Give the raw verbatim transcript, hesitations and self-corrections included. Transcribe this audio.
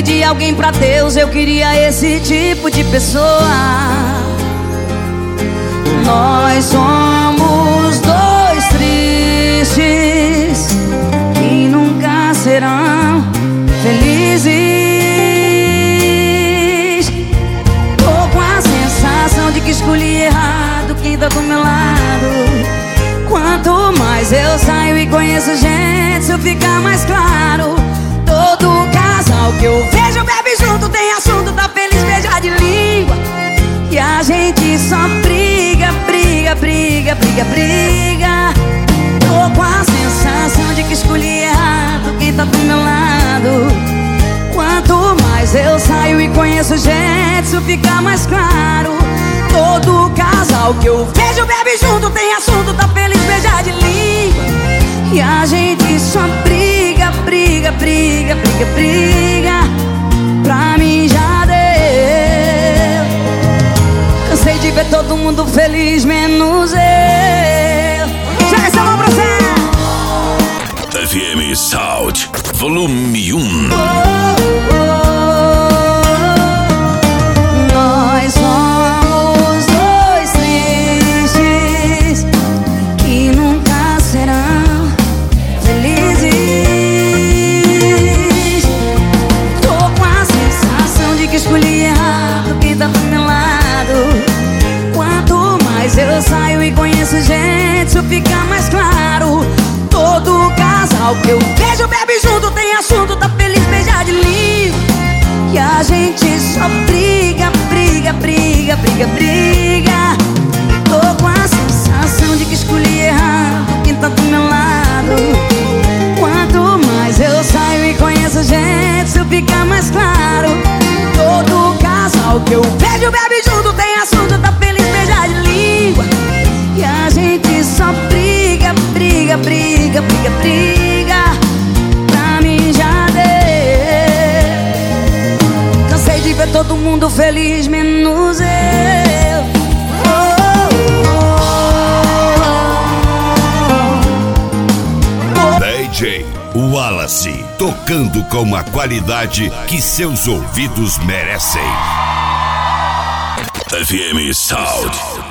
pedir alguém pra Deus, eu queria esse tipo de pessoa. Nós somos dois tristes que nunca serão felizes. Tô com a sensação de que escolhi errado quem tá do meu lado. Quanto mais eu saio e conheço gente, isso fica mais claro. Todo casal que eu vejo bebe junto, tem assunto, tá feliz, beija de língua. E a gente só briga, briga, briga, briga, briga. Tô com a sensação de que escolhi errado quem tá do meu lado. Quanto mais eu saio e conheço gente, isso fica mais claro. Todo casal que eu vejo bebe junto, tem assunto, tá feliz, beija de língua. E a gente só briga, briga, briga, briga, briga. Pra mim já deu. Cansei de ver todo mundo feliz, menos eu. Chega essa mão pra você. F M Sound, volume um. Oh, oh, oh. Nós somos dois tristes que nunca serão felizes. Tô com a sensação de que escolhi errado quem tá do meu lado. Quanto mais eu saio e conheço gente, isso fica mais claro. Todo casal que eu vejo bebe junto, tem assunto, tá feliz, beija de língua. E a gente só briga, briga, briga, briga, briga. Tô com a sensação de que escolhi errado quem tá do meu lado. Quanto mais eu saio e conheço gente, isso fica mais claro. Todo casal que eu vejo bebe junto, tem assunto, tá feliz, beija de língua. E a gente só briga, briga, briga, briga, briga. Pra mim já deu. Cansei de ver todo mundo feliz, menos eu. Oh, oh, oh. D J Wallace, tocando com a qualidade que seus ouvidos merecem. F M Sound.